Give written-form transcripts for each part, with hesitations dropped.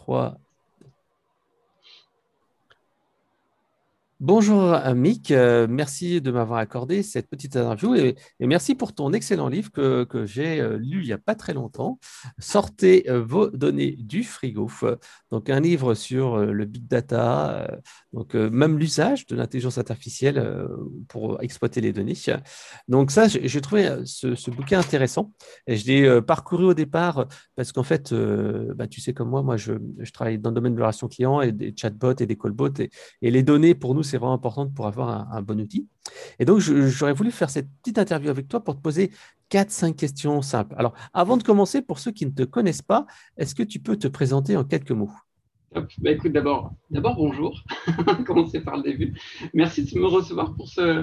3. Bonjour Mick, merci de m'avoir accordé cette petite interview et merci pour ton excellent livre que j'ai lu il n'y a pas très longtemps. Sortez vos données du frigo. Donc un livre sur le big data, donc même l'usage de l'intelligence artificielle pour exploiter les données. Donc ça, j'ai trouvé ce bouquin intéressant et je l'ai parcouru au départ parce qu'en fait, tu sais comme moi je travaille dans le domaine de la relation client et des chatbots et des callbots et les données, pour nous, c'est vraiment important pour avoir un bon outil. Et donc, j'aurais voulu faire cette petite interview avec toi pour te poser 4-5 questions simples. Alors, avant de commencer, pour ceux qui ne te connaissent pas, est-ce que tu peux te présenter en quelques mots? Bah, écoute, d'abord, bonjour. Commencer par le début. Merci de me recevoir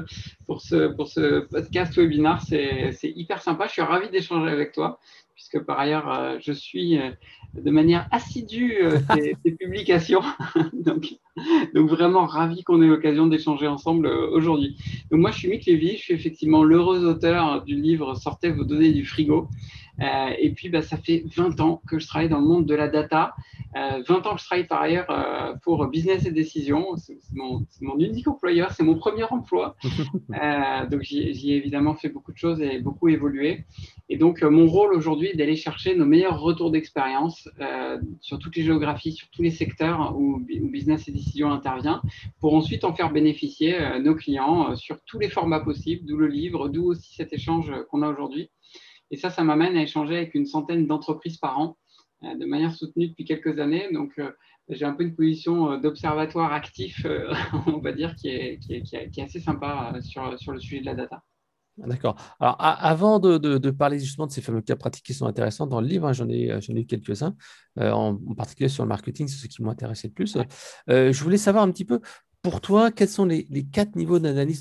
pour ce podcast webinar. C'est hyper sympa. Je suis ravi d'échanger avec toi, puisque par ailleurs, je suis de manière assidue tes publications. donc, donc, vraiment ravi qu'on ait l'occasion d'échanger ensemble aujourd'hui. Donc, moi, je suis Mick Lévy. Je suis effectivement l'heureux auteur du livre Sortez vos données du frigo. Et puis, ça fait 20 ans que je travaille dans le monde de la data. 20 ans que je travaille par ailleurs pour Business et Décision. C'est mon unique employeur, c'est mon premier emploi. Donc, j'y ai évidemment fait beaucoup de choses et beaucoup évolué. Et donc, mon rôle aujourd'hui est d'aller chercher nos meilleurs retours d'expérience sur toutes les géographies, sur tous les secteurs où Business et Décision intervient, pour ensuite en faire bénéficier nos clients sur tous les formats possibles, d'où le livre, d'où aussi cet échange qu'on a aujourd'hui. Et ça m'amène à échanger avec une centaine d'entreprises par an de manière soutenue depuis quelques années. Donc, j'ai un peu une position d'observatoire actif, on va dire, qui est assez sympa sur le sujet de la data. D'accord. Alors, avant de parler justement de ces fameux cas pratiques qui sont intéressants dans le livre, hein, j'en ai eu quelques-uns, en particulier sur le marketing, c'est ce qui m'ont intéressé le plus. Je voulais savoir un petit peu, pour toi, quels sont les 4 niveaux d'analyse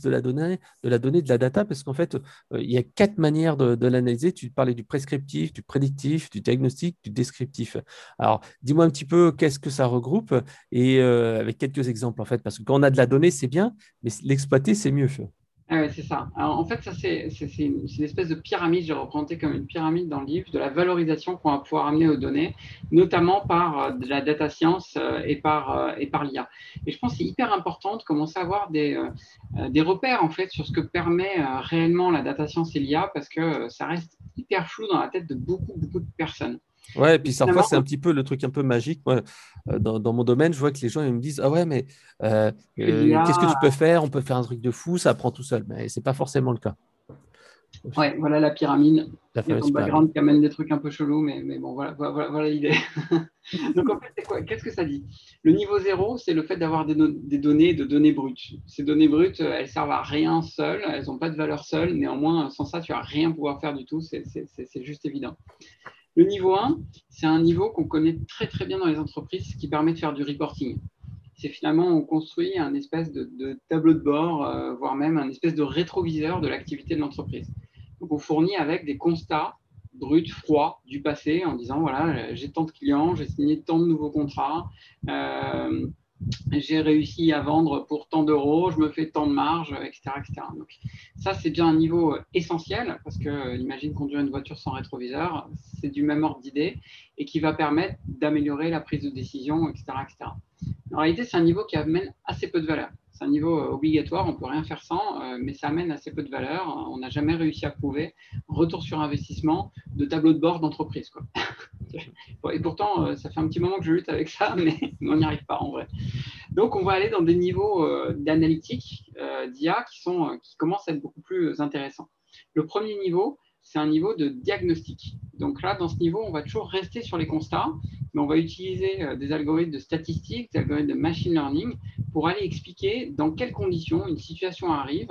de la data, parce qu'en fait, il y a 4 manières de l'analyser. Tu parlais du prescriptif, du prédictif, du diagnostic, du descriptif. Alors, dis-moi un petit peu qu'est-ce que ça regroupe et avec quelques exemples, en fait, parce que quand on a de la donnée, c'est bien, mais l'exploiter, c'est mieux. Ah ouais, c'est ça. Alors, en fait, ça, c'est une espèce de pyramide, j'ai représenté comme une pyramide dans le livre, de la valorisation qu'on va pouvoir amener aux données, notamment par de la data science et par l'IA. Et je pense que c'est hyper important de commencer à avoir des repères, en fait, sur ce que permet réellement la data science et l'IA, parce que ça reste hyper flou dans la tête de beaucoup, beaucoup de personnes. Ouais, et puis parfois, Finalement, c'est un petit peu le truc un peu magique. Moi, dans mon domaine, je vois que les gens ils me disent, ah ouais, mais que qu'est-ce que l'IA, tu peux faire? On peut faire un truc de fou, ça apprend tout seul. Mais c'est pas forcément le cas. ouais, voilà la pyramide. La Il y a ton fameuse pyramide. background qui amène des trucs un peu chelous, mais bon, voilà l'idée. Donc, en fait, c'est quoi? Qu'est-ce que ça dit? Le niveau zéro, c'est le fait d'avoir des données, de données brutes. Ces données brutes, elles servent à rien seules, elles n'ont pas de valeur seule. Néanmoins, sans ça, tu vas rien pouvoir faire du tout. C'est juste évident. Le niveau un, c'est un niveau qu'on connaît très très bien dans les entreprises qui permet de faire du reporting. C'est finalement, on construit un espèce de tableau de bord, voire même un espèce de rétroviseur de l'activité de l'entreprise. Donc, on fournit avec des constats bruts, froids du passé, en disant, voilà, j'ai tant de clients, j'ai signé tant de nouveaux contrats, euh, j'ai réussi à vendre pour tant d'euros, je me fais tant de marge, etc., etc. Donc, ça, c'est déjà un niveau essentiel, parce que imagine conduire une voiture sans rétroviseur, c'est du même ordre d'idée, et qui va permettre d'améliorer la prise de décision, etc., etc. En réalité, c'est un niveau qui amène assez peu de valeur. C'est un niveau obligatoire, on ne peut rien faire sans, mais ça amène assez peu de valeur. On n'a jamais réussi à prouver retour sur investissement de tableau de bord d'entreprise. Et pourtant, ça fait un petit moment que je lutte avec ça, mais on n'y arrive pas en vrai. Donc, on va aller dans des niveaux d'analytique, d'IA qui commencent à être beaucoup plus intéressants. Le premier niveau, c'est un niveau de diagnostic. Donc là, dans ce niveau, on va toujours rester sur les constats, mais on va utiliser des algorithmes de statistiques, des algorithmes de machine learning pour aller expliquer dans quelles conditions une situation arrive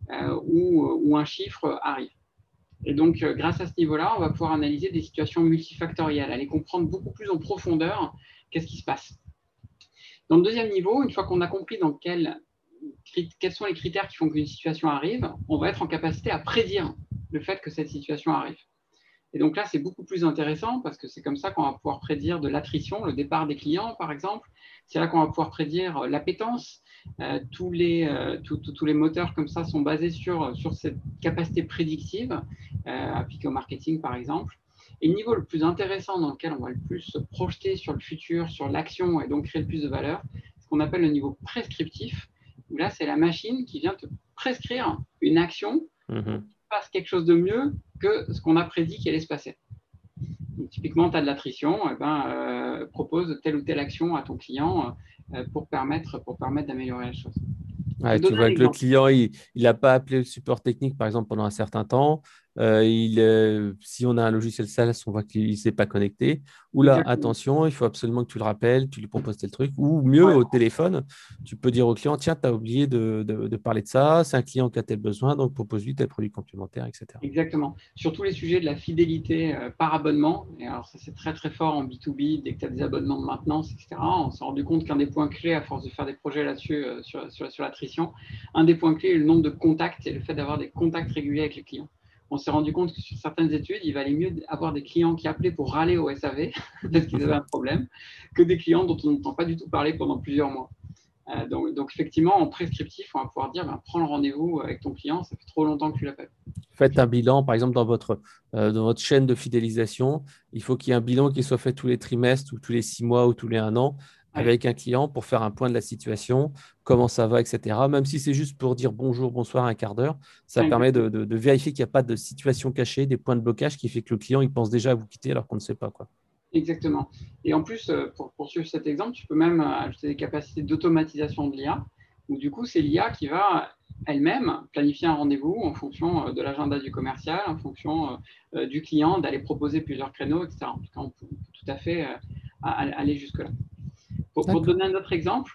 ou un chiffre arrive. Et donc, grâce à ce niveau-là, on va pouvoir analyser des situations multifactorielles, aller comprendre beaucoup plus en profondeur qu'est-ce qui se passe. Dans le deuxième niveau, une fois qu'on a compris quels sont les critères qui font qu'une situation arrive, on va être en capacité à prédire le fait que cette situation arrive. Et donc là, c'est beaucoup plus intéressant parce que c'est comme ça qu'on va pouvoir prédire de l'attrition, le départ des clients, par exemple. C'est là qu'on va pouvoir prédire l'appétence. Tous les moteurs comme ça sont basés sur cette capacité prédictive appliquée au marketing, par exemple. Et le niveau le plus intéressant dans lequel on va le plus se projeter sur le futur, sur l'action et donc créer le plus de valeur, c'est ce qu'on appelle le niveau prescriptif, où là, c'est la machine qui vient te prescrire une action qui fasse quelque chose de mieux que ce qu'on a prédit qu'il allait se passer. Donc, typiquement, tu as de l'attrition, propose telle ou telle action à ton client pour permettre d'améliorer la chose. Ouais, tu vois que le client, il n'a pas appelé le support technique, par exemple, pendant un certain temps. Si on a un logiciel SaaS, on voit qu'il ne s'est pas connecté. Ou là, attention, il faut absolument que tu le rappelles, tu lui proposes tel truc. Ou mieux, au téléphone, tu peux dire au client, tiens, tu as oublié de parler de ça, c'est un client qui a tel besoin, donc propose-lui tel produit complémentaire, etc. Exactement. Sur tous les sujets de la fidélité par abonnement, et alors ça c'est très très fort en B2B, dès que tu as des abonnements de maintenance, etc., on s'est rendu compte qu'un des points clés, à force de faire des projets là-dessus sur l'attrition, un des points clés est le nombre de contacts et le fait d'avoir des contacts réguliers avec les clients. On s'est rendu compte que sur certaines études, il valait mieux avoir des clients qui appelaient pour râler au SAV parce qu'ils avaient un problème, que des clients dont on n'entend pas du tout parler pendant plusieurs mois. Donc effectivement, en prescriptif, on va pouvoir dire, prends le rendez-vous avec ton client, ça fait trop longtemps que tu l'appelles. Faites un bilan, par exemple, dans votre chaîne de fidélisation. Il faut qu'il y ait un bilan qui soit fait tous les trimestres ou tous les 6 mois ou tous les 1 an avec un client pour faire un point de la situation, comment ça va, etc. Même si c'est juste pour dire bonjour, bonsoir, un quart d'heure, ça permet de vérifier qu'il n'y a pas de situation cachée, des points de blocage qui fait que le client il pense déjà à vous quitter alors qu'on ne sait pas quoi. Exactement. Et en plus, pour poursuivre cet exemple, tu peux même ajouter des capacités d'automatisation de l'IA, où du coup, c'est l'IA qui va elle-même planifier un rendez-vous en fonction de l'agenda du commercial, en fonction du client, d'aller proposer plusieurs créneaux, etc. En tout cas, on peut tout à fait aller jusque-là. Pour te donner un autre exemple,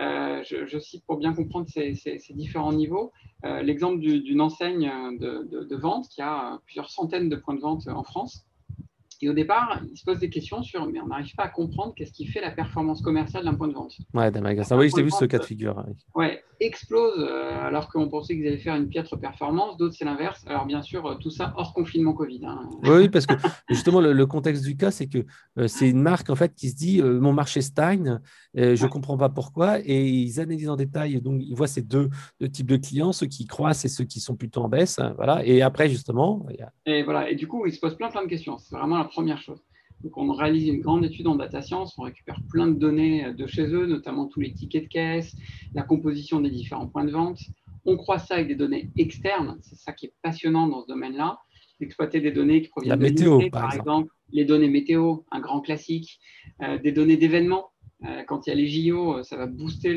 je cite pour bien comprendre ces différents niveaux, l'exemple d'une enseigne de vente qui a plusieurs centaines de points de vente en France. Et au départ, il se pose des questions sur, mais on n'arrive pas à comprendre qu'est-ce qui fait la performance commerciale d'un point de vente. Ouais, d'un magasin. Oui, j'ai vu ce cas de figure. Ouais, explose alors qu'on pensait qu'ils allaient faire une piètre performance. D'autres, c'est l'inverse. Alors, bien sûr, tout ça hors confinement Covid. Hein. Oui, parce que justement, le contexte du cas, c'est que c'est une marque en fait qui se dit mon marché stagne, je ne comprends pas pourquoi, et ils analysent en détail. Donc, ils voient ces deux types de clients, ceux qui croissent et ceux qui sont plutôt en baisse. Hein, voilà. Et après, justement. Et voilà. Et du coup, ils se posent plein de questions. C'est vraiment la première chose. Donc, on réalise une grande étude en data science, on récupère plein de données de chez eux, notamment tous les tickets de caisse, la composition des différents points de vente. On croise ça avec des données externes, c'est ça qui est passionnant dans ce domaine-là, d'exploiter des données qui proviennent de l'INSEE, par exemple, les données météo, un grand classique, des données d'événements. Quand il y a les JO, ça va booster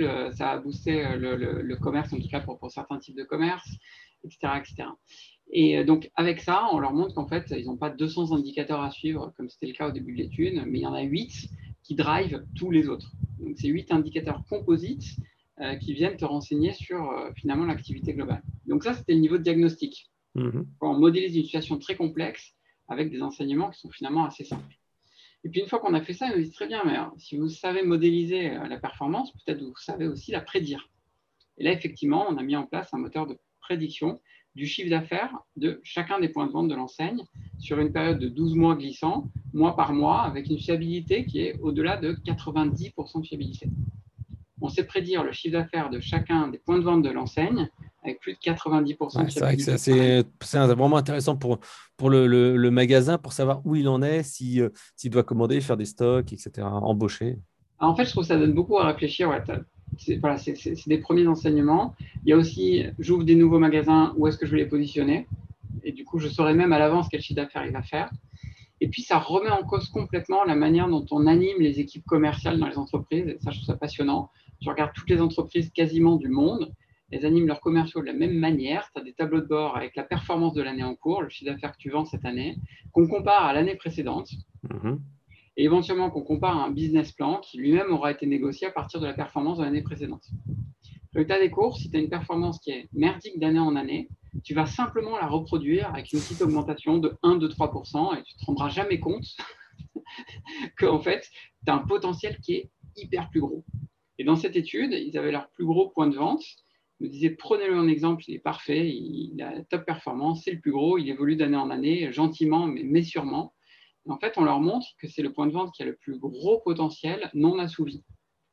le commerce, en tout cas pour certains types de commerce, etc., etc. Et donc, avec ça, on leur montre qu'en fait, ils n'ont pas 200 indicateurs à suivre, comme c'était le cas au début de l'étude, mais il y en a 8 qui drivent tous les autres. Donc, c'est 8 indicateurs composites qui viennent te renseigner sur finalement l'activité globale. Donc, ça, c'était le niveau de diagnostic. On modélise une situation très complexe avec des enseignements qui sont finalement assez simples. Et puis, une fois qu'on a fait ça, ils nous disent très bien, mais alors, si vous savez modéliser la performance, peut-être vous savez aussi la prédire. Et là, effectivement, on a mis en place un moteur de prédiction du chiffre d'affaires de chacun des points de vente de l'enseigne sur une période de 12 mois glissant, mois par mois, avec une fiabilité qui est au-delà de 90% de fiabilité. On sait prédire le chiffre d'affaires de chacun des points de vente de l'enseigne avec plus de 90% de fiabilité. C'est vrai que c'est vraiment intéressant pour le magasin, pour savoir où il en est, s'il doit commander, faire des stocks, etc., embaucher. Alors, en fait, je trouve que ça donne beaucoup à réfléchir. Ouais, c'est des premiers enseignements. Il y a aussi, j'ouvre des nouveaux magasins, où est-ce que je vais les positionner? Et du coup, je saurai même à l'avance quel chiffre d'affaires il va faire. Et puis, ça remet en cause complètement la manière dont on anime les équipes commerciales dans les entreprises. Et ça, je trouve ça passionnant. Je regarde toutes les entreprises quasiment du monde. Elles animent leurs commerciaux de la même manière. Tu as des tableaux de bord avec la performance de l'année en cours, le chiffre d'affaires que tu vends cette année, qu'on compare à l'année précédente. Et éventuellement qu'on compare à un business plan qui lui-même aura été négocié à partir de la performance de l'année précédente. Résultat des cours, si tu as une performance qui est merdique d'année en année, tu vas simplement la reproduire avec une petite augmentation de 1, 2, 3% et tu ne te rendras jamais compte qu'en fait, tu as un potentiel qui est hyper plus gros. Et dans cette étude, ils avaient leur plus gros point de vente. Ils me disaient, prenez-le en exemple, il est parfait, il a la top performance, c'est le plus gros, il évolue d'année en année, gentiment, mais sûrement. En fait, on leur montre que c'est le point de vente qui a le plus gros potentiel non assouvi.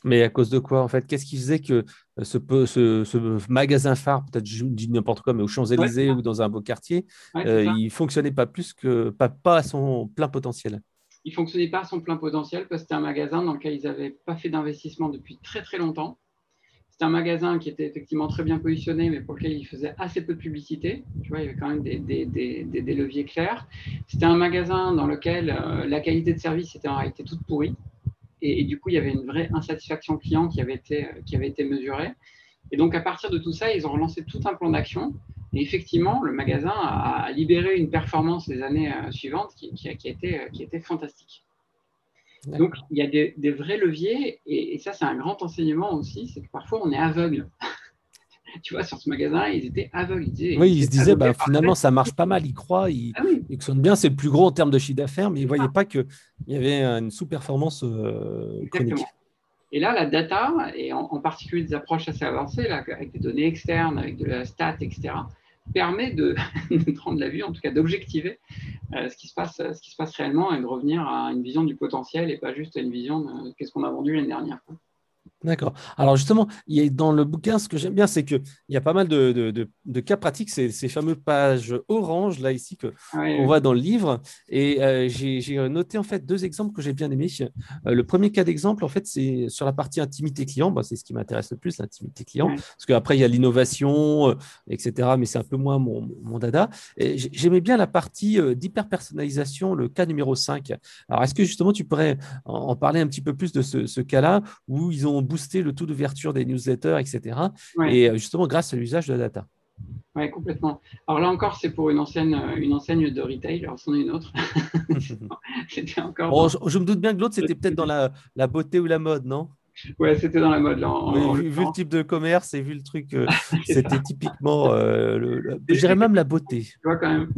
Mais à cause de quoi, en fait? Qu'est-ce qui faisait que ce magasin phare, peut-être je dis n'importe quoi, mais aux Ouais, Champs-Élysées ou dans un beau quartier, ouais, c'est ça. il fonctionnait pas plus que, pas à son plein potentiel. Il ne fonctionnait pas à son plein potentiel parce que c'était un magasin dans lequel ils n'avaient pas fait d'investissement depuis très très longtemps. C'était un magasin qui était effectivement très bien positionné, mais pour lequel il faisait assez peu de publicité. Tu vois, il y avait quand même des leviers clairs. C'était un magasin dans lequel la qualité de service était en réalité toute pourrie. Et du coup, il y avait une vraie insatisfaction client qui avait été mesurée. Et donc, à partir de tout ça, ils ont relancé tout un plan d'action. Et effectivement, le magasin a libéré une performance les années suivantes qui a été fantastique. Donc, D'accord. il y a des vrais leviers. Et ça, c'est un grand enseignement aussi, c'est que parfois, on est aveugle. Tu vois, sur ce magasin, ils étaient aveugles. Oui, Ils il se étaient disait, aveuglés bah, par le finalement, fait. ça marche pas mal, il croit, Ah oui, il sonne bien, c'est le plus gros en termes de chiffre d'affaires, mais il ne c'est voyait ça, pas qu'il y avait une sous-performance exactement. chronique. Et là, la data, et en particulier des approches assez avancées, là, avec des données externes, avec de la stat, etc., permet de prendre la vue, en tout cas d'objectiver ce qui se passe réellement et de revenir à une vision du potentiel et pas juste à une vision de qu'est-ce qu'on a vendu l'année dernière. D'accord. Alors justement, dans le bouquin, ce que j'aime bien, c'est qu'il y a pas mal de cas pratiques, ces fameuses pages orange, là, ici, qu'on Ouais, voit dans le livre. Et j'ai noté, en fait, deux exemples que j'ai bien aimés. Le premier cas d'exemple, en fait, c'est sur la partie intimité client. Bah, c'est ce qui m'intéresse le plus, l'intimité client. ouais, Parce qu'après, il y a l'innovation, etc. Mais c'est un peu moins mon dada. Et j'aimais bien la partie d'hyper-personnalisation, le cas numéro 5. Alors, est-ce que justement, tu pourrais en parler un petit peu plus de ce cas-là où ils ont boosté le taux d'ouverture des newsletters, etc. ouais, Et justement, grâce à l'usage de la data. ouais, complètement. Alors là encore, c'est pour une enseigne de retail, alors c'en est une autre. C'était encore Bon, dans. je me doute bien que l'autre, c'était peut-être dans la beauté ou la mode, non? Ouais, c'était dans la mode, là, Oui, en vu le l'occurrence. type de commerce et vu le truc, C'est ça. c'était typiquement, Et je j'ai dirais fait même quelques la tests, beauté. tu vois, quand même.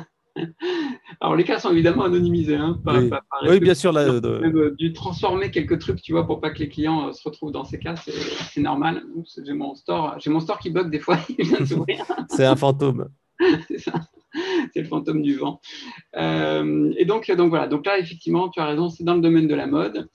Alors, les cas sont évidemment anonymisés, hein, Oui, par oui, respect bien pour sûr, les clients. Même dû transformer quelques trucs, tu vois, pour pas que les clients se retrouvent dans ces cas, c'est normal. Oups, j'ai mon store qui bug des fois, il vient de s'ouvrir. c'est un fantôme. C'est ça, c'est le fantôme du vent. Et donc voilà, donc là, effectivement, tu as raison, c'est dans le domaine de la mode.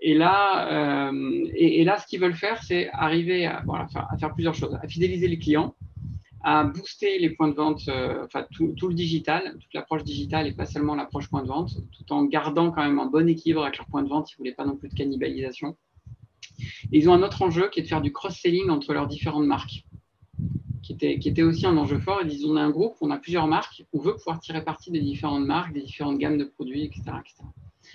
Et là, ce qu'ils veulent faire, c'est arriver à faire plusieurs choses, à fidéliser les clients, à booster les points de vente, enfin tout le digital, toute l'approche digitale et pas seulement l'approche point de vente, tout en gardant quand même un bon équilibre avec leurs points de vente. Ils ne voulaient pas non plus de cannibalisation. Et ils ont un autre enjeu qui est de faire du cross-selling entre leurs différentes marques, qui était aussi un enjeu fort. Ils disent on a un groupe, on a plusieurs marques, on veut pouvoir tirer parti des différentes marques, des différentes gammes de produits, etc. etc.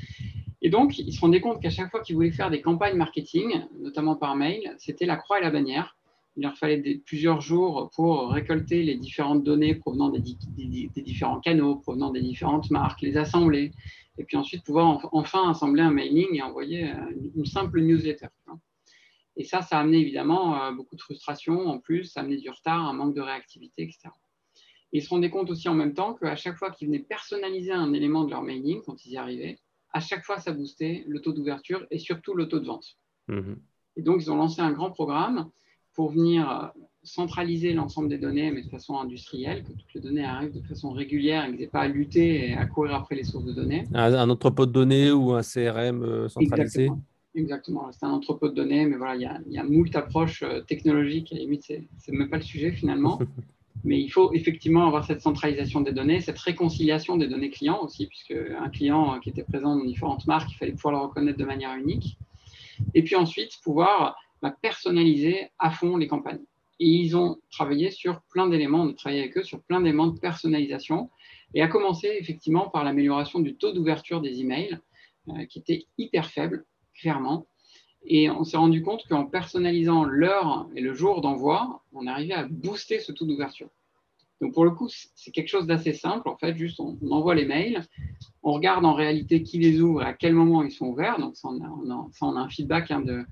Et donc, ils se rendaient compte qu'à chaque fois qu'ils voulaient faire des campagnes marketing, notamment par mail, c'était la croix et la bannière. Il leur fallait plusieurs jours pour récolter les différentes données provenant des différents canaux, provenant des différentes marques, les assembler, et puis ensuite pouvoir enfin assembler un mailing et envoyer une simple newsletter. Et ça a amené évidemment beaucoup de frustration. En plus, ça a amené du retard, un manque de réactivité, etc. Et ils se rendaient compte aussi en même temps qu'à chaque fois qu'ils venaient personnaliser un élément de leur mailing, quand ils y arrivaient, à chaque fois, ça boostait le taux d'ouverture et surtout le taux de vente. Mhm. Et donc, ils ont lancé un grand programme pour venir centraliser l'ensemble des données, mais de façon industrielle, que toutes les données arrivent de façon régulière et qu'ils n'aient pas à lutter et à courir après les sources de données. Un entrepôt de données ou un CRM centralisé. Exactement. Exactement. C'est un entrepôt de données, mais voilà, il y a moult approches technologiques. À la limite, c'est même pas le sujet finalement. Mais il faut effectivement avoir cette centralisation des données, cette réconciliation des données clients aussi, puisque un client qui était présent dans différentes marques, il fallait pouvoir le reconnaître de manière unique. Et puis ensuite, pouvoir personnaliser à fond les campagnes. Et ils ont travaillé sur plein d'éléments, on a travaillé avec eux sur plein d'éléments de personnalisation, et à commencer effectivement par l'amélioration du taux d'ouverture des emails, qui était hyper faible, clairement. Et on s'est rendu compte qu'en personnalisant l'heure et le jour d'envoi, on arrivait à booster ce taux d'ouverture. Donc pour le coup, c'est quelque chose d'assez simple. En fait, juste on envoie les mails, on regarde en réalité qui les ouvre et à quel moment ils sont ouverts. Donc ça, on a un feedback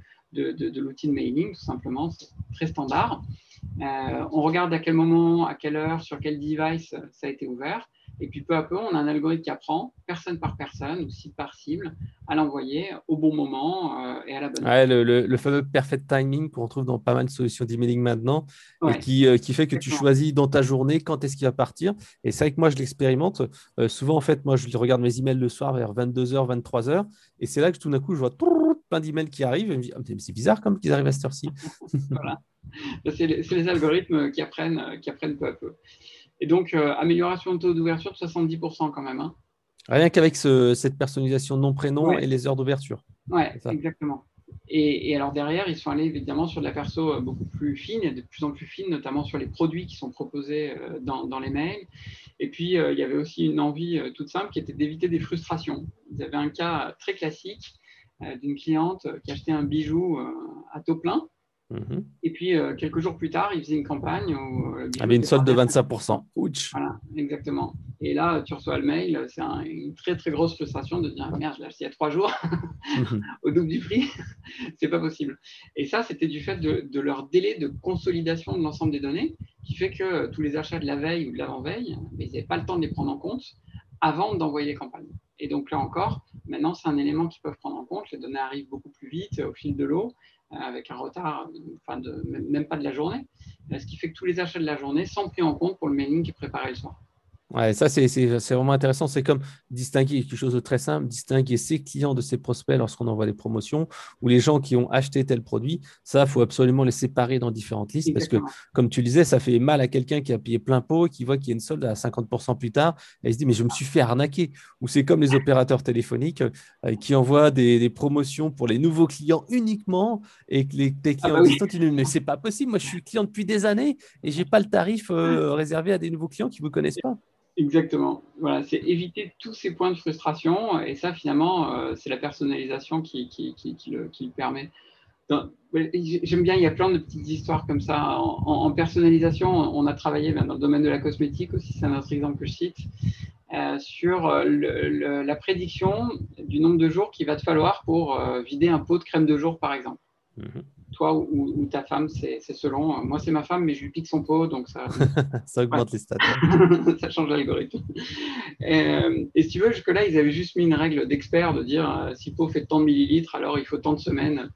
de l'outil de mailing, tout simplement. C'est très standard. On regarde à quel moment, à quelle heure, sur quel device ça a été ouvert. Et puis peu à peu, on a un algorithme qui apprend, personne par personne ou cible par cible, à l'envoyer au bon moment et à la bonne heure. Ouais, le fameux perfect timing qu'on retrouve dans pas mal de solutions d'emailing maintenant et Ouais, qui fait que tu exactement. choisis dans ta journée quand est-ce qu'il va partir. Et c'est vrai que moi, je l'expérimente. Souvent, en fait, moi, je regarde mes emails le soir vers 22h, 23h. Et c'est là que tout d'un coup, je vois plein d'emails qui arrivent. Et je me dis, ah, mais c'est bizarre comme qu'ils arrivent à cette heure-ci. Voilà. C'est les algorithmes qui apprennent peu à peu. Et donc, amélioration de taux d'ouverture de 70% quand même. Hein. Rien qu'avec cette personnalisation nom-prénom et Ouais, les heures d'ouverture. ouais, C'est ça. exactement. Et alors derrière, ils sont allés évidemment sur de la perso beaucoup plus fine et de plus en plus fine, notamment sur les produits qui sont proposés dans les mails. Et puis, il y avait aussi une envie toute simple qui était d'éviter des frustrations. Ils avaient un cas très classique d'une cliente qui achetait un bijou à taux plein. Mhm. Et puis, quelques jours plus tard, ils faisaient une campagne où le bijou Avec une était solde de vendu à 50%. 25%. Ouch. Voilà, exactement. Et là, tu reçois le mail, c'est une très, très grosse frustration de dire, merde, je l'ai acheté il y a 3 jours au double du prix. C'est pas possible. Et ça, c'était du fait de leur délai de consolidation de l'ensemble des données, qui fait que tous les achats de la veille ou de l'avant-veille, ils n'avaient pas le temps de les prendre en compte avant d'envoyer les campagnes. Et donc là encore, maintenant, c'est un élément qu'ils peuvent prendre en compte. Les données arrivent beaucoup plus vite au fil de l'eau, avec un retard, enfin même pas de la journée, ce qui fait que tous les achats de la journée sont pris en compte pour le mailing qui est préparé le soir. Ouais, ça, c'est vraiment intéressant. C'est comme distinguer quelque chose de très simple, distinguer ses clients de ses prospects lorsqu'on envoie des promotions ou les gens qui ont acheté tel produit. Ça, il faut absolument les séparer dans différentes listes parce que, Exactement. comme tu le disais, ça fait mal à quelqu'un qui a payé plein pot, qui voit qu'il y a une solde à 50% plus tard et il se dit, mais je me suis fait arnaquer. Ou c'est comme les opérateurs téléphoniques qui envoient des promotions pour les nouveaux clients uniquement et que tes Ah clients bah oui, existants, tu dis, mais c'est pas possible. Moi, je suis client depuis des années et j'ai pas le tarif réservé à des nouveaux clients qui ne vous connaissent pas. exactement. Voilà, c'est éviter tous ces points de frustration. Et ça, finalement, c'est la personnalisation qui le permet. J'aime bien, il y a plein de petites histoires comme ça. En personnalisation, on a travaillé dans le domaine de la cosmétique aussi, c'est un autre exemple que je cite, sur la prédiction du nombre de jours qu'il va te falloir pour vider un pot de crème de jour, par exemple. Mhm. Toi ou ta femme, c'est selon. Moi, c'est ma femme, mais je lui pique son pot, donc ça, Ça ouais, augmente les stats. Ouais. ça change l'algorithme. Et si tu veux, jusque-là, ils avaient juste mis une règle d'expert de dire si pot fait tant de millilitres, alors il faut tant de semaines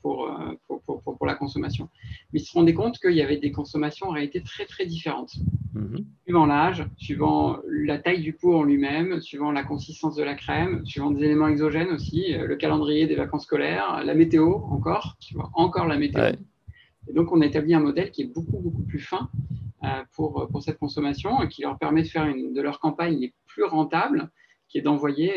pour la consommation. Mais ils se rendaient compte qu'il y avait des consommations en réalité très, très différentes. Mhm. Suivant l'âge, suivant la taille du pot en lui-même, suivant la consistance de la crème, suivant des éléments exogènes aussi, le calendrier des vacances scolaires, la météo encore, tu vois, encore la météo. Ouais. Et donc, on a établi un modèle qui est beaucoup, beaucoup plus fin pour cette consommation et qui leur permet de faire de leurs campagnes les plus rentables, qui est d'envoyer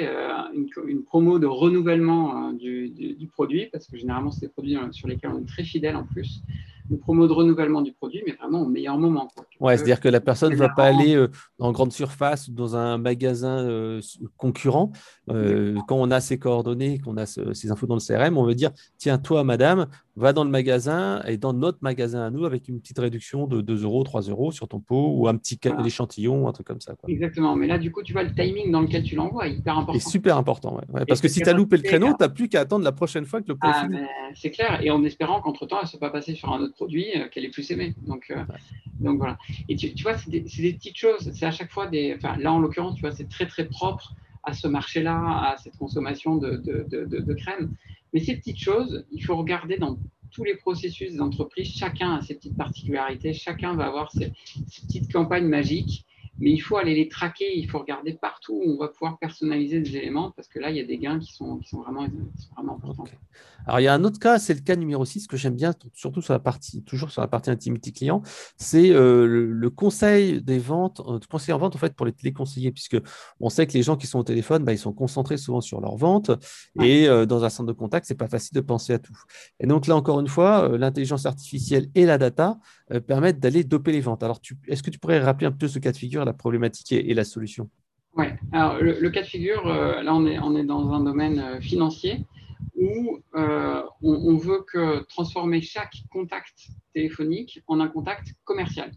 une promo de renouvellement du produit, parce que généralement, c'est des produits sur lesquels on est très fidèle en plus. Une promo de renouvellement du produit, mais vraiment au meilleur moment. Quoi. Ouais, c'est-à-dire que la personne ne va pas Avant, aller en grande surface ou dans un magasin concurrent. Quand on a ces coordonnées, qu'on a ces infos dans le CRM, on veut dire, tiens, toi, madame, va dans le magasin et dans notre magasin à nous avec une petite réduction de 2 euros, 3 euros sur ton pot ou un petit voilà. échantillon, un truc comme ça, quoi. Exactement. Mais là, du coup, tu vois, le timing dans lequel tu l'envoies est hyper Et important. super important, ouais. Ouais, Et parce que cette si tu as loupé le capacité créneau, tu n'as plus qu'à attendre la prochaine fois que le pot est fini. ben, c'est clair. Et en espérant qu'entre-temps, elle ne soit pas passée sur un autre produit qu'elle est plus aimée. Ouais. Donc voilà. Et tu vois, c'est des petites choses. C'est à chaque fois des. Enfin, là, en l'occurrence, tu vois, c'est très, très propre à ce marché-là, à cette consommation de crème. Mais ces petites choses, il faut regarder dans tous les processus des entreprises. Chacun a ses petites particularités. Chacun va avoir ses petites campagnes magiques. Mais il faut aller les traquer. Il faut regarder partout où on va pouvoir personnaliser des éléments parce que là, il y a des gains qui sont vraiment importants. Ok. Alors, il y a un autre cas, c'est le cas numéro 6 que j'aime bien, surtout sur la partie, toujours sur la partie intimity client, c'est le conseil des ventes, conseil en vente en fait pour les téléconseillers, puisque on sait que les gens qui sont au téléphone, bah, ils sont concentrés souvent sur leur vente Ouais. et dans un centre de contact, c'est pas facile de penser à tout. Et donc là, encore une fois, l'intelligence artificielle et la data permettent d'aller doper les ventes. Alors, est-ce que tu pourrais rappeler un peu ce cas de figure, la problématique et la solution? Ouais. Alors, le cas de figure, là, on est dans un domaine financier où on veut transformer chaque contact téléphonique en un contact commercial.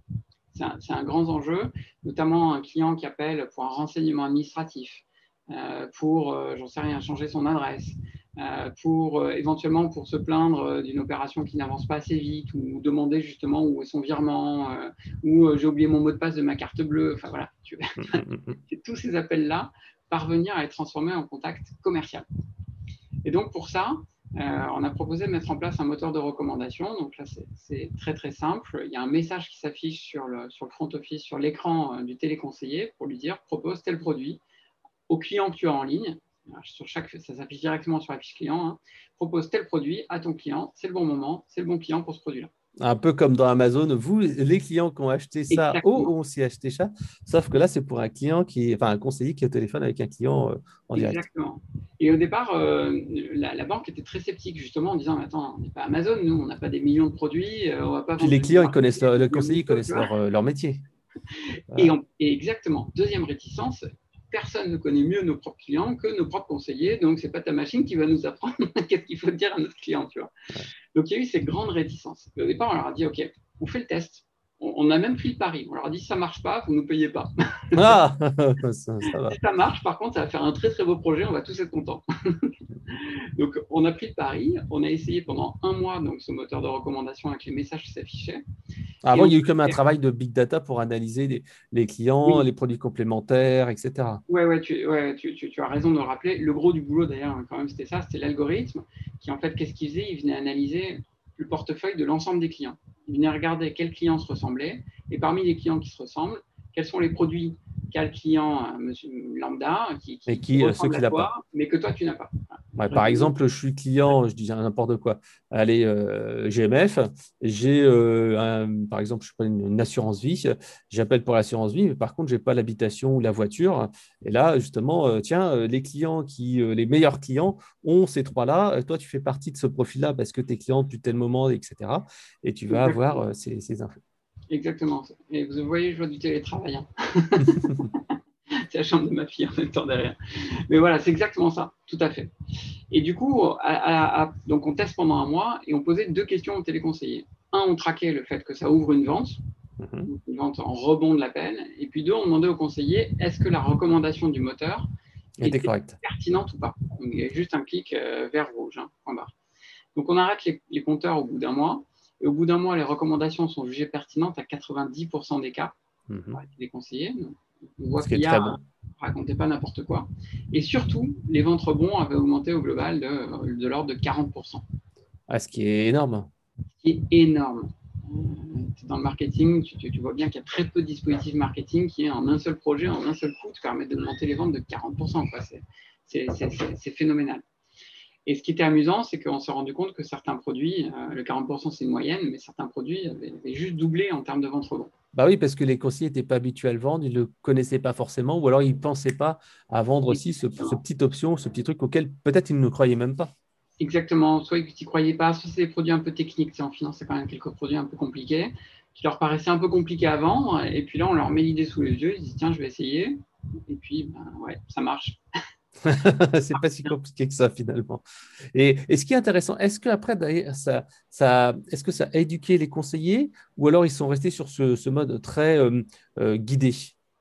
C'est un grand enjeu, notamment un client qui appelle pour un renseignement administratif, pour, j'en sais rien, changer son adresse, éventuellement pour se plaindre d'une opération qui n'avance pas assez vite ou demander justement où est son virement ou j'ai oublié mon mot de passe de ma carte bleue. Enfin voilà, c'est tous ces appels-là parvenir à être transformés en contact commercial. Et donc pour ça, on a proposé de mettre en place un moteur de recommandation. Donc là, c'est très très simple. Il y a un message qui s'affiche sur le front office, sur l'écran du téléconseiller pour lui dire propose tel produit au client que tu as en ligne. Ça s'affiche directement sur la fiche client. Hein. Propose tel produit à ton client. C'est le bon moment, c'est le bon client pour ce produit-là. Un peu comme dans Amazon, vous, les clients qui ont acheté ça, Exactement. ont aussi acheté ça, sauf que là, c'est pour un client un conseiller qui est au téléphone avec un client en direct. Exactement. Et au départ, la banque était très sceptique, justement, en disant attends, on n'est pas Amazon, nous, on n'a pas des millions de produits, on va pas Puis vendre. les clients, le conseiller, ils connaissent leur métier. Voilà. Et exactement. Deuxième réticence, personne ne connaît mieux nos propres clients que nos propres conseillers, donc ce n'est pas ta machine qui va nous apprendre qu'est-ce qu'il faut dire à notre client. Tu vois. Ouais. Donc il y a eu ces grandes réticences. Et au départ, on leur a dit ok, on fait le test. On a même pris le pari. On leur a dit si ça ne marche pas, vous ne nous payez pas. Ah, ça va. Si ça marche, par contre, ça va faire un très très beau projet, on va tous être contents. Donc on a pris le pari, on a essayé pendant un mois donc, ce moteur de recommandation avec les messages qui s'affichaient. Avant, il y a eu comme un travail de big data pour analyser les clients, oui. Les produits complémentaires, etc. Ouais, tu as raison de le rappeler. Le gros du boulot, d'ailleurs, quand même, c'était ça, c'était l'algorithme qui, en fait, qu'est-ce qu'il faisait? Il venait analyser le portefeuille de l'ensemble des clients. Il venait regarder quels clients se ressemblaient et parmi les clients qui se ressemblent, quels sont les produits qu'a le client monsieur lambda qui ressemble à toi, mais que toi, tu n'as pas. Ouais, par exemple, je suis client, je dis n'importe quoi. Allez, GMF, j'ai par exemple, je prends une assurance vie, j'appelle pour l'assurance vie, mais par contre, je n'ai pas l'habitation ou la voiture. Et là, justement, tiens, les meilleurs clients ont ces trois-là. Toi, tu fais partie de ce profil-là parce que tes clients depuis tel moment, etc. Et tu vas avoir ces infos. Exactement. Et vous voyez, je vois du télétravail. Hein. C'est la chambre de ma fille en même temps derrière. Mais voilà, c'est exactement ça, tout à fait. Et du coup, donc on teste pendant un mois et on posait 2 questions au téléconseiller. Un, on traquait le fait que ça ouvre une vente en rebond de l'appel. Et puis 2, on demandait au conseiller est-ce que la recommandation du moteur était pertinente ou pas. Donc il y a juste un clic vert rouge, point barre. Donc on arrête les compteurs au bout d'un mois. Et au bout d'un mois, les recommandations sont jugées pertinentes à 90% des cas par les conseillers. On voit qu'il y a, racontez pas n'importe quoi. Et surtout, les ventes rebonds avaient augmenté au global de l'ordre de 40%. Ah, ce qui est énorme. Ce qui est énorme. Dans le marketing, tu vois bien qu'il y a très peu de dispositifs marketing qui, en un seul projet, en un seul coup, te permettent d'augmenter les ventes de 40%. C'est phénoménal. Et ce qui était amusant, c'est qu'on s'est rendu compte que certains produits, le 40% c'est une moyenne, mais certains produits avaient juste doublé en termes de vente rebond. Bah oui, parce que les conseillers n'étaient pas habitués à le vendre, ils ne le connaissaient pas forcément, ou alors ils ne pensaient pas à vendre aussi ce petite option, ce petit truc auquel peut-être ils ne croyaient même pas. Exactement, soit ils n'y croyaient pas, soit c'est des produits un peu techniques. En finance, c'est quand même quelques produits un peu compliqués, qui leur paraissaient un peu compliqués à vendre, et puis là, on leur met l'idée sous les yeux, ils disent tiens, je vais essayer, et puis, ouais, ça marche. C'est pas si compliqué que ça finalement. Et ce qui est intéressant, est-ce qu'après, est-ce que ça a éduqué les conseillers ou alors ils sont restés sur ce mode très guidé?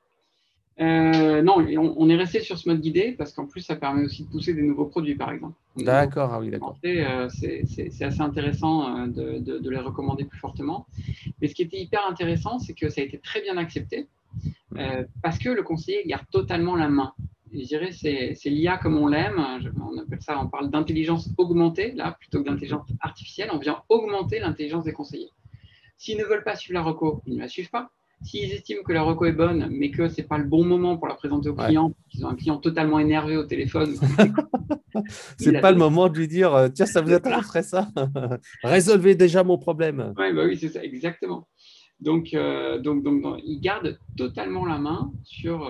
Non, on est resté sur ce mode guidé parce qu'en plus, ça permet aussi de pousser des nouveaux produits, par exemple. D'accord, ah oui, d'accord. C'est assez intéressant de les recommander plus fortement. Mais ce qui était hyper intéressant, c'est que ça a été très bien accepté parce que le conseiller garde totalement la main. Et je dirais c'est l'IA comme on l'aime. On appelle ça, on parle d'intelligence augmentée, là, plutôt que d'intelligence artificielle. On vient augmenter l'intelligence des conseillers. S'ils ne veulent pas suivre la reco, ils ne la suivent pas. S'ils estiment que la reco est bonne, mais que ce n'est pas le bon moment pour la présenter au client, qu'ils ont un client totalement énervé au téléphone. C'est pas le moment de lui dire tiens, ça vous intéresserait ça résolvez déjà mon problème. Ouais, bah oui, c'est ça, exactement. Donc, ils gardent totalement la main sur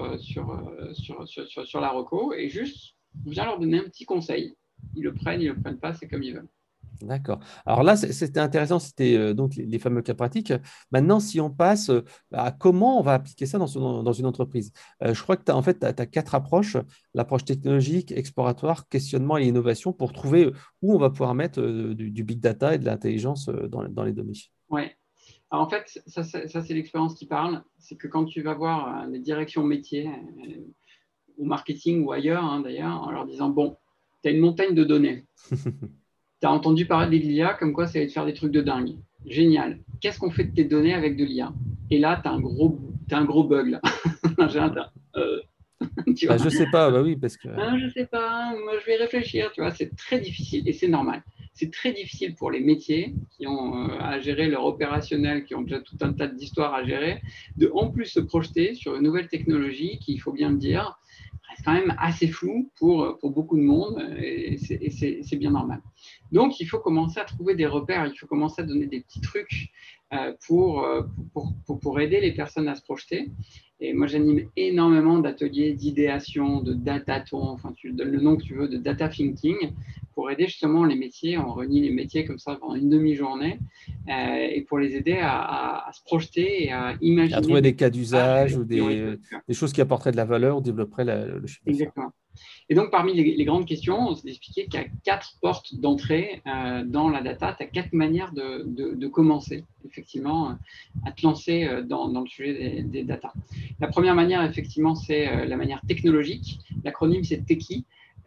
la reco et juste, on vient leur donner un petit conseil. Ils le prennent pas, c'est comme ils veulent. D'accord. Alors là, c'était intéressant, c'était donc les fameux cas pratiques. Maintenant, si on passe à comment on va appliquer ça dans une entreprise, je crois que tu as 4 approches, l'approche technologique, exploratoire, questionnement et innovation pour trouver où on va pouvoir mettre du big data et de l'intelligence dans les données. Oui. Alors en fait, ça c'est l'expérience qui parle. C'est que quand tu vas voir les directions métiers, au marketing ou ailleurs, d'ailleurs, en leur disant, bon, tu as une montagne de données. Tu as entendu parler de l'IA comme quoi ça va te faire des trucs de dingue. Génial. Qu'est-ce qu'on fait de tes données avec de l'IA? Et là, tu as un gros bug. Là. Tu vois, Je ne sais pas, bah oui, parce que… ah, je sais pas, moi je vais réfléchir, tu vois, c'est très difficile et c'est normal. C'est très difficile pour les métiers qui ont à gérer leur opérationnel, qui ont déjà tout un tas d'histoires à gérer, de en plus se projeter sur une nouvelle technologie qui, il faut bien le dire, reste quand même assez floue pour beaucoup de monde et c'est bien normal. Donc il faut commencer à trouver des repères, il faut commencer à donner des petits trucs pour aider les personnes à se projeter. Et moi, j'anime énormément d'ateliers d'idéation, de dataton, enfin, tu donnes le nom que tu veux, de data thinking, pour aider justement les métiers. On réunit les métiers comme ça pendant une demi-journée et pour les aider à se projeter et à imaginer. À trouver des cas d'usage ou des choses qui apporteraient de la valeur ou développeraient le chiffre d'affaires. Exactement. Et donc, parmi les grandes questions, c'est d'expliquer qu'il y a 4 portes d'entrée dans la data. Tu as 4 manières de commencer, effectivement, à te lancer dans le sujet des data. La première manière, effectivement, c'est la manière technologique. L'acronyme, c'est TEQI,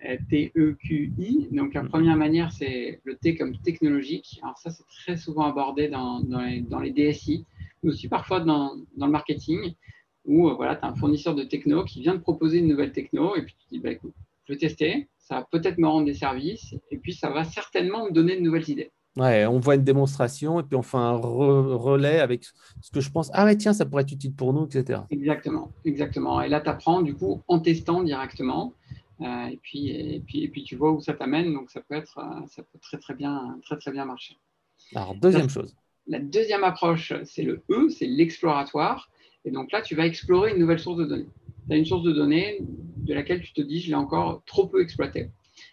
T-E-Q-I. Donc, la première manière, c'est le T comme technologique. Alors ça, c'est très souvent abordé dans les DSI, mais aussi parfois dans le marketing, où voilà, tu as un fournisseur de techno qui vient de proposer une nouvelle techno, et puis tu dis, bah, écoute, je vais tester, ça va peut-être me rendre des services, et puis ça va certainement me donner de nouvelles idées. Ouais, on voit une démonstration et puis on fait un relais avec ce que je pense. Ah ouais, tiens, ça pourrait être utile pour nous, etc. Exactement, exactement. Et là, tu apprends du coup en testant directement, et puis tu vois où ça t'amène, donc ça peut très bien marcher. Alors, deuxième chose. La deuxième approche, c'est le E, c'est l'exploratoire. Et donc là, tu vas explorer une nouvelle source de données. Tu as une source de données de laquelle tu te dis, je l'ai encore trop peu exploitée.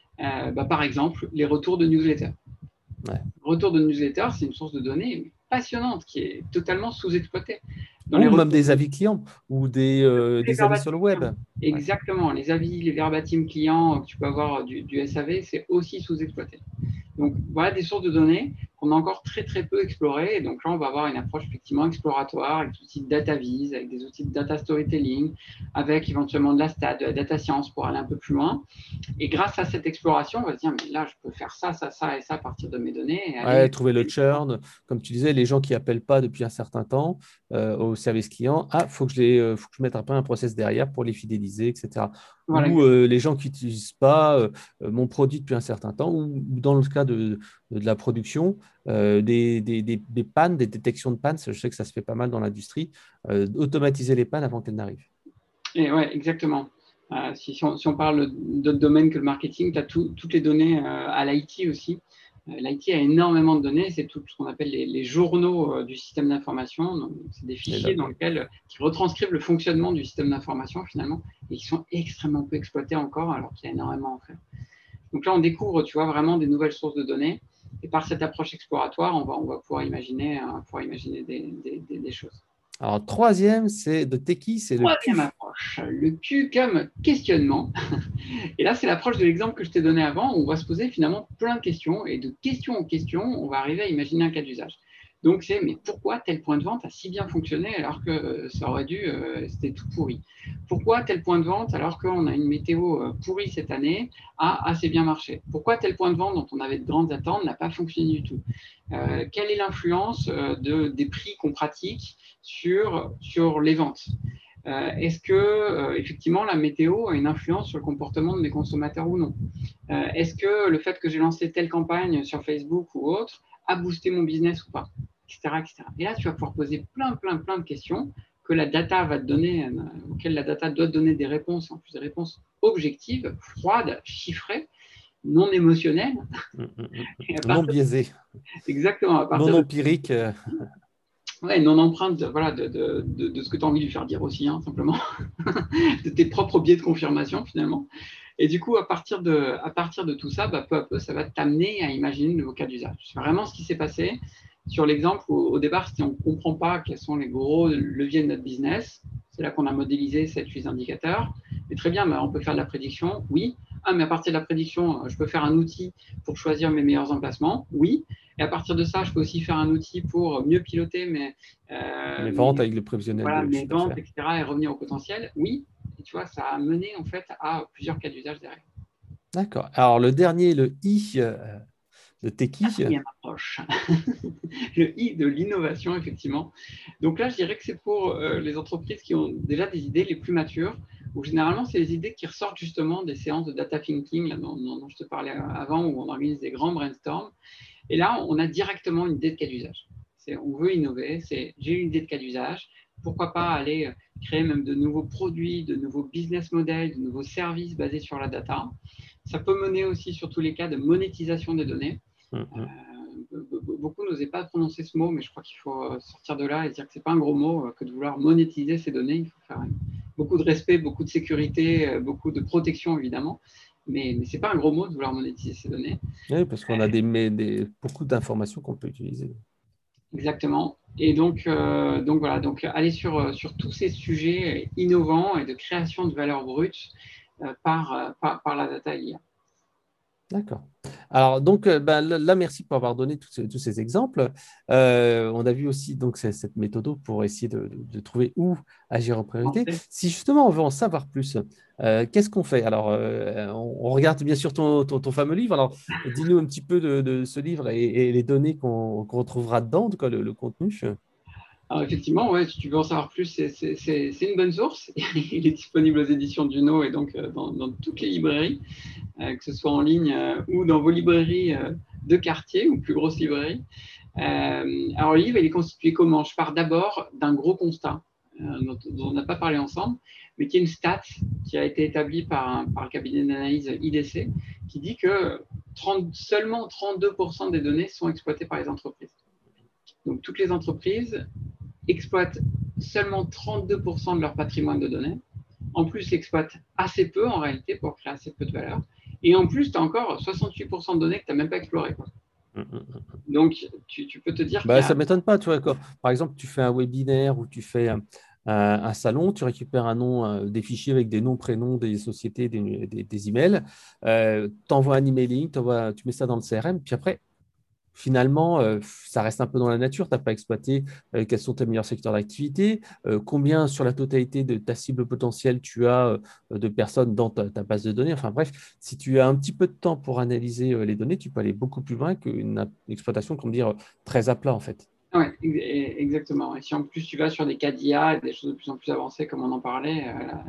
Par exemple, les retours de newsletters. Ouais. Retour de newsletter, c'est une source de données passionnante qui est totalement sous-exploitée. Ou même des avis clients ou des avis sur le web. Exactement. Les avis, les verbatim clients que tu peux avoir du SAV, c'est aussi sous-exploité. Donc, voilà des sources de données qu'on a encore très, très peu explorées. Et donc là, on va avoir une approche effectivement exploratoire avec des outils de data vise, avec des outils de data storytelling, avec éventuellement de la stat, de la data science pour aller un peu plus loin. Et grâce à cette exploration, on va se dire, mais là, je peux faire ça, ça, ça et ça à partir de mes données. Et aller trouver le churn. Comme tu disais, les gens qui n'appellent pas depuis un certain temps au service client, faut que je mette un peu un process derrière pour les fidéliser, etc. Voilà, ou les gens qui n'utilisent pas mon produit depuis un certain temps, ou dans le cas de la production, des pannes, des détections de pannes, je sais que ça se fait pas mal dans l'industrie, automatiser les pannes avant qu'elles n'arrivent. Et ouais, exactement. Si on parle d'autres domaines que le marketing, tu as toutes les données à l'IT aussi. L'IT a énormément de données, c'est tout ce qu'on appelle les journaux du système d'information. C'est des fichiers qui retranscrivent le fonctionnement du système d'information finalement, et qui sont extrêmement peu exploités encore, alors qu'il y a énormément à faire. Donc là, on découvre, tu vois, vraiment des nouvelles sources de données. Et par cette approche exploratoire, on va pouvoir imaginer des choses. Alors, troisième, c'est de Teki, c'est le Q. Troisième approche, le Q comme questionnement. Et là, c'est l'approche de l'exemple que je t'ai donné avant, où on va se poser finalement plein de questions. Et de question en question, on va arriver à imaginer un cas d'usage. Donc, c'est mais pourquoi tel point de vente a si bien fonctionné alors que ça aurait dû, c'était tout pourri? Pourquoi tel point de vente, alors qu'on a une météo pourrie cette année, a assez bien marché? Pourquoi tel point de vente dont on avait de grandes attentes n'a pas fonctionné du tout? Quelle est l'influence des prix qu'on pratique sur les ventes? Est-ce que effectivement la météo a une influence sur le comportement de mes consommateurs ou non? Est-ce que le fait que j'ai lancé telle campagne sur Facebook ou autre a boosté mon business ou pas, etc., etc. Et là, tu vas pouvoir poser plein de questions que la data va te donner, auxquelles la data doit te donner des réponses, en plus des réponses objectives, froides, chiffrées, non émotionnelles. Non biaisées. Exactement. Non empiriques. Ouais, non empreinte voilà, de ce que tu as envie de lui faire dire aussi, hein, simplement, de tes propres biais de confirmation finalement. Et du coup, à partir de tout ça, peu à peu, ça va t'amener à imaginer de nouveaux cas d'usage. C'est vraiment ce qui s'est passé sur l'exemple où, au départ, si on ne comprend pas quels sont les gros leviers de notre business, c'est là qu'on a modélisé 7-8 indicateurs. Mais très bien, on peut faire de la prédiction, oui. Ah, mais à partir de la prédiction, je peux faire un outil pour choisir mes meilleurs emplacements, oui. Et à partir de ça, je peux aussi faire un outil pour mieux piloter mes ventes avec le prévisionnel voilà, de mes chiffre ventes, d'affaires. etc. et revenir au potentiel, oui. Et tu vois, ça a mené en fait à plusieurs cas d'usage derrière. D'accord. Alors, le dernier, le I de Techie. Quatrième approche, le I de l'innovation, effectivement. Donc là, je dirais que c'est pour les entreprises qui ont déjà des idées les plus matures, où généralement, c'est les idées qui ressortent justement des séances de data thinking là, dont je te parlais avant, où on organise des grands brainstorms. Et là, on a directement une idée de cas d'usage. On veut innover, j'ai une idée de cas d'usage. Pourquoi pas aller créer même de nouveaux produits, de nouveaux business models, de nouveaux services basés sur la data. Ça peut mener aussi, sur tous les cas, de monétisation des données. Beaucoup n'osaient pas prononcer ce mot, mais je crois qu'il faut sortir de là et dire que ce n'est pas un gros mot que de vouloir monétiser ces données. Il faut faire beaucoup de respect, beaucoup de sécurité, beaucoup de protection, évidemment. Mais ce n'est pas un gros mot de vouloir monétiser ces données. Oui, parce qu'on a beaucoup d'informations qu'on peut utiliser. Exactement. Et donc voilà, donc aller sur tous ces sujets innovants et de création de valeur brute par la data IA. D'accord. Alors, donc, là, merci pour avoir donné tous ces exemples. On a vu aussi donc, cette méthode pour essayer de trouver où agir en priorité. Si justement on veut en savoir plus, qu'est-ce qu'on fait? Alors, on regarde bien sûr ton fameux livre. Alors, dis-nous un petit peu de ce livre et les données qu'on retrouvera dedans, quoi, le contenu. Alors effectivement, ouais, si tu veux en savoir plus, c'est une bonne source. Il est disponible aux éditions Duno et donc dans toutes les librairies, que ce soit en ligne ou dans vos librairies de quartier ou plus grosses librairies. Alors le livre, il est constitué comment? Je pars d'abord d'un gros constat dont on n'a pas parlé ensemble, mais qui est une stat qui a été établie par le cabinet d'analyse IDC, qui dit que seulement 32% des données sont exploitées par les entreprises. Donc toutes les entreprises exploitent seulement 32% de leur patrimoine de données. En plus, exploitent assez peu en réalité pour créer assez peu de valeur. Et en plus, tu as encore 68% de données que tu n'as même pas explorées. Donc, tu peux te dire ça ne m'étonne pas. Tu vois, par exemple, tu fais un webinaire ou tu fais un salon, tu récupères un nom, des fichiers avec des noms, prénoms, des sociétés, des emails, tu envoies un emailing, tu mets ça dans le CRM, puis après, finalement, ça reste un peu dans la nature. Tu n'as pas exploité quels sont tes meilleurs secteurs d'activité, combien sur la totalité de ta cible potentielle tu as de personnes dans ta base de données. Enfin bref, si tu as un petit peu de temps pour analyser les données, tu peux aller beaucoup plus loin qu'une exploitation, comme dire, très à plat en fait. Oui, exactement. Et si en plus tu vas sur des cas d'IA et des choses de plus en plus avancées, comme on en parlait,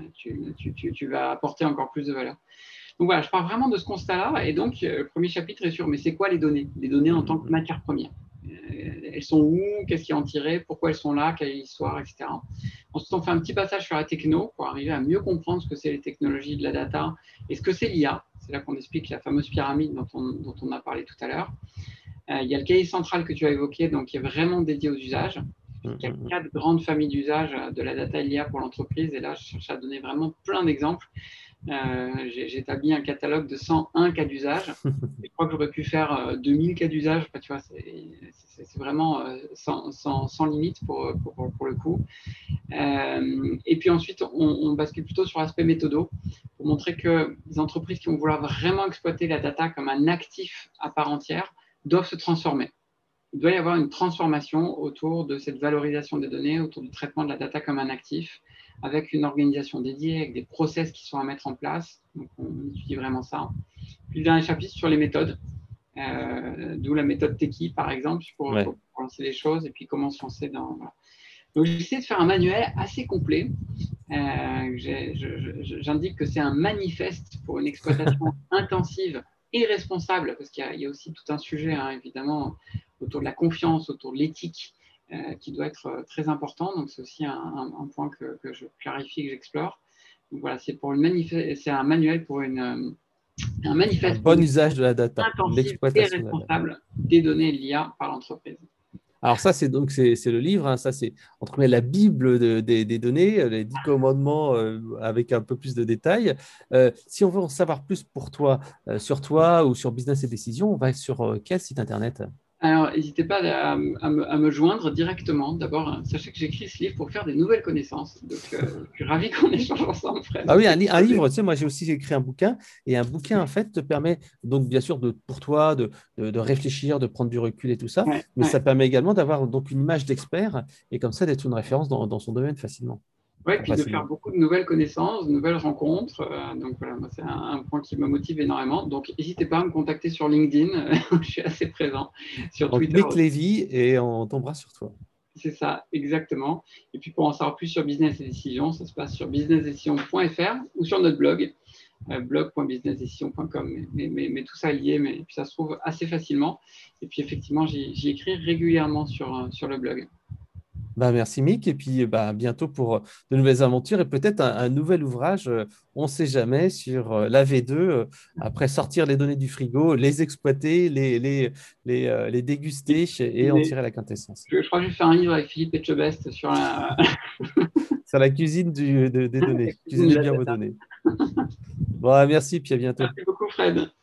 tu vas apporter encore plus de valeur. Donc voilà, je pars vraiment de ce constat-là. Et donc, le premier chapitre est sur, mais c'est quoi les données? Les données en tant que matière première. Elles sont où? Qu'est-ce qui est en tiré? Pourquoi elles sont là? Quelle est l'histoire? Etc. Ensuite, on fait un petit passage sur la techno pour arriver à mieux comprendre ce que c'est les technologies de la data et ce que c'est l'IA. C'est là qu'on explique la fameuse pyramide dont on a parlé tout à l'heure. Il y a le cahier central que tu as évoqué, donc qui est vraiment dédié aux usages. Il y a 4 grandes familles d'usages de la data IA pour l'entreprise. Et là, je cherche à donner vraiment plein d'exemples. J'ai établi un catalogue de 101 cas d'usage. Je crois que j'aurais pu faire 2000 cas d'usage. Enfin, tu vois, c'est vraiment sans limite pour le coup. Et puis ensuite, on bascule plutôt sur l'aspect méthodo pour montrer que les entreprises qui vont vouloir vraiment exploiter la data comme un actif à part entière doivent se transformer. Il doit y avoir une transformation autour de cette valorisation des données, autour du traitement de la data comme un actif, avec une organisation dédiée, avec des process qui sont à mettre en place. Donc, on étudie vraiment ça. Puis le dernier chapitre sur les méthodes, d'où la méthode Techie, par exemple, pour lancer les choses et puis comment se lancer dans... Voilà. Donc, j'ai essayé de faire un manuel assez complet. J'indique que c'est un manifeste pour une exploitation intensive et responsable, parce qu'il y a aussi tout un sujet, évidemment, autour de la confiance, autour de l'éthique, qui doit être très important. Donc, c'est aussi un point que je clarifie, que j'explore. Donc, voilà, c'est un manuel pour un manifeste. Un bon usage de la data, l'exploitation et responsable des données de l'IA par l'entreprise. Alors ça, c'est le livre, ça c'est entre guillemets la Bible des données, les 10 commandements avec un peu plus de détails. Si on veut en savoir plus pour toi, sur toi ou sur Business et Décision, on va sur quel site internet? Alors, n'hésitez pas à me joindre directement. D'abord, sachez que j'écris ce livre pour faire des nouvelles connaissances. Donc, je suis ravi qu'on échange ensemble, Fred. Ah oui, un livre, tu sais, moi j'ai aussi écrit un bouquin, et un bouquin, en fait, te permet, donc bien sûr, pour toi, de réfléchir, de prendre du recul et tout ça, mais ça permet également d'avoir donc une image d'expert, et comme ça, d'être une référence dans son domaine facilement. Ouais, en puis de faire facilement. beaucoup de nouvelles connaissances, de nouvelles rencontres. Donc voilà, moi, c'est un point qui me motive énormément. Donc n'hésitez pas à me contacter sur LinkedIn. Je suis assez présent. Sur Donc, Twitter Mick aussi. Lévy, et on tombera sur toi. C'est ça, exactement. Et puis pour en savoir plus sur Business et Décision, ça se passe sur businessdecision.fr ou sur notre blog, blog.businessdecision.com. Mais tout ça est lié, mais puis ça se trouve assez facilement. Et puis effectivement, j'y écris régulièrement sur le blog. Bah, merci Mick, et puis bah, à bientôt pour de nouvelles aventures et peut-être un nouvel ouvrage, on ne sait jamais, sur la V2, après sortir les données du frigo, les exploiter, les déguster et en tirer la quintessence. Je crois que je vais faire un livre avec Philippe Etchebest sur la, Sur la cuisine des la données, cuisine de cuisinez la bien vos data. données. Bon, merci, puis à bientôt. Merci beaucoup, Fred.